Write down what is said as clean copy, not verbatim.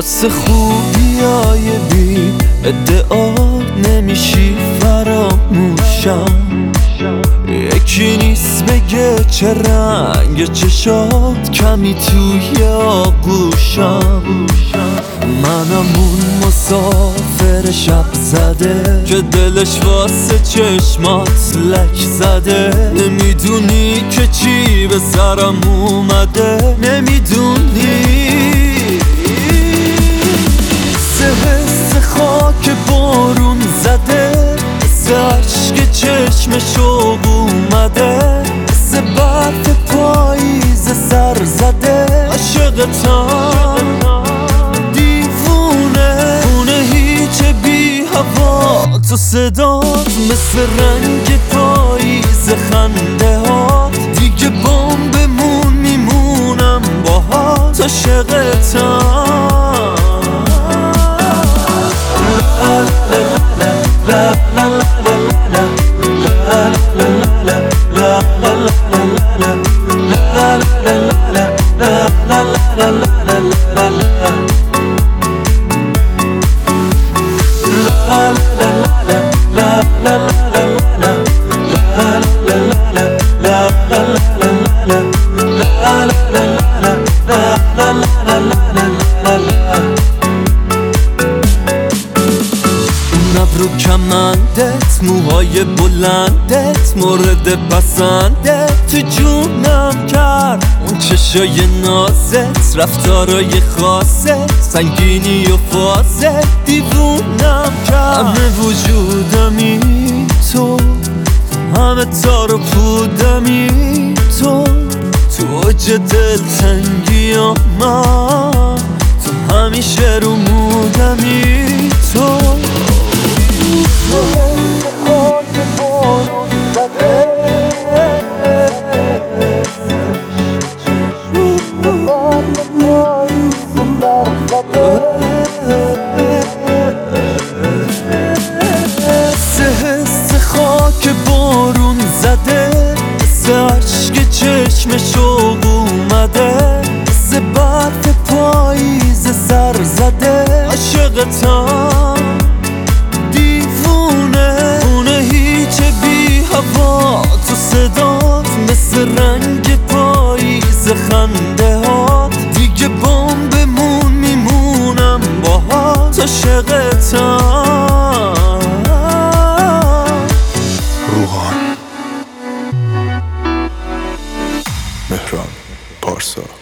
واسه خوبیای بی ادعا نمیشی فراموشم. یکی نیست بگه چه رنگ چشات کمی توی آغوشم. منم اون مسافر شب زده که دلش واسه چشمات لک زده. نمیدونی که چی به سرم اومده، نمیدونی حس خاک بارون زده، حس عشق چشم شوق اومده، حس برف پاییز سر زده. عاشقتم دیوونه خونه هیچ بی هوا، تو صدات مثل رنگ پاییز خنده ها. دیگه بمون میمونم باهات عاشقتم. ابرو کمندت، موهای بلندت مورد پسندت تو جونم کرد. اون چشای نازت، رفتارای خاصت، سنگینی و فازت دیوونم کرد. همه وجودمی تو، همه تار و پودمی تو اوج دلتنگی من، تو همیشه رو مودمی تو. حس خاک بارون زده، حس عشق چشم شوق اومده، حس برف پاییز سر زده. عاشقتم دیوونه خونه هیچ بی هوا، تو صدات مثل رنگ پاییز خنده ها. دیگه بمون میمونم باهات عاشقتم. روحان، مهران، پارسا.